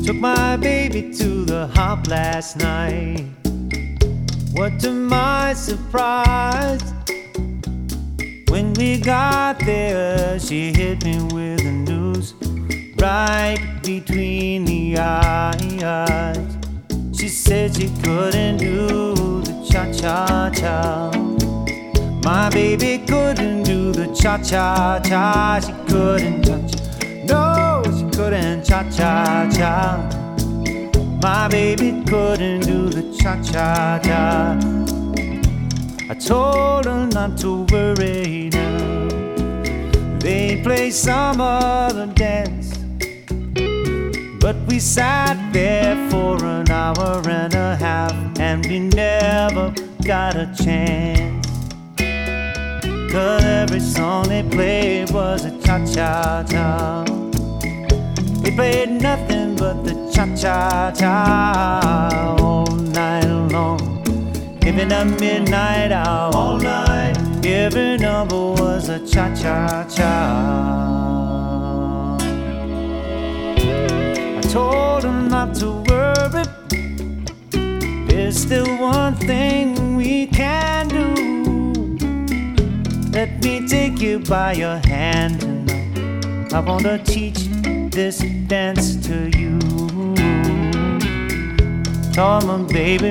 Took my baby to the hop last night. What to my surprise, when we got there, she hit me with the news right between the eyes. She said she couldn't do the cha-cha-cha. My baby couldn't do the cha-cha-cha. She couldn't cha-cha. No, she couldn't cha-cha-cha. My baby couldn't do the cha-cha-cha. I told her not to worry now. They play some other dance, but we sat there for an hour and a half, and we never got a chance. 'Cause every song they played was a cha-cha-cha. They played nothing but the cha-cha-cha all night long. Even the midnight hour, all night, every number was a cha-cha-cha. I told him not to worry, there's still one thing we can do. Let me take you by your hand tonight. I want to teach this dance to you. Taught my baby,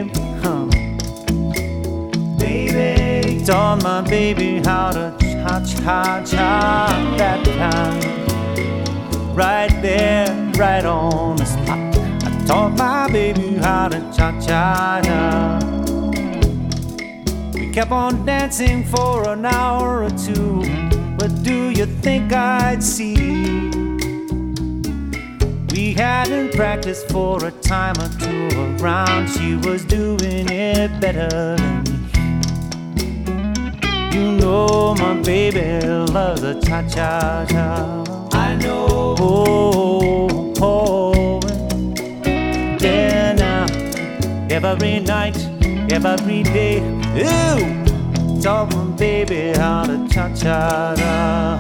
baby, taught my baby how to cha-cha-cha that time. Right there, right on the spot. I taught my baby how to cha-cha-cha. We kept on dancing for an hour or two, but do you think I'd see? We hadn't practiced for a time or two around. She was doing it better than me. You know my baby loves a cha-cha-cha. I know. Oh, oh, yeah now. Every night, every day. Ooh, taught my baby how to cha-cha-cha.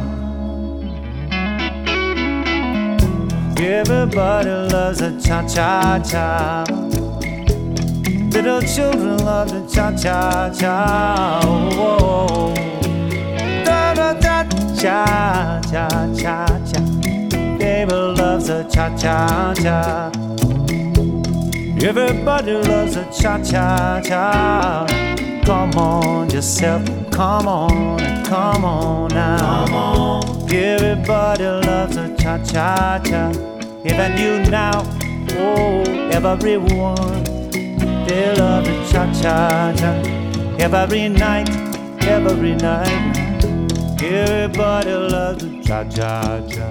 Everybody loves a cha-cha-cha. Little children love the cha-cha-cha. Oh, cha-cha-cha-cha. Baby loves a cha-cha-cha. Everybody loves a cha-cha-cha. Come on yourself, come on now. Come on. Everybody loves a cha-cha-cha. Even you now, oh, everyone, they love the cha-cha-cha. Every night, everybody loves the cha-cha-cha.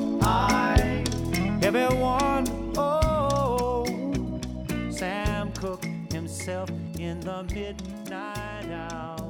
Everyone, oh, Sam Cooke himself in the midnight hour.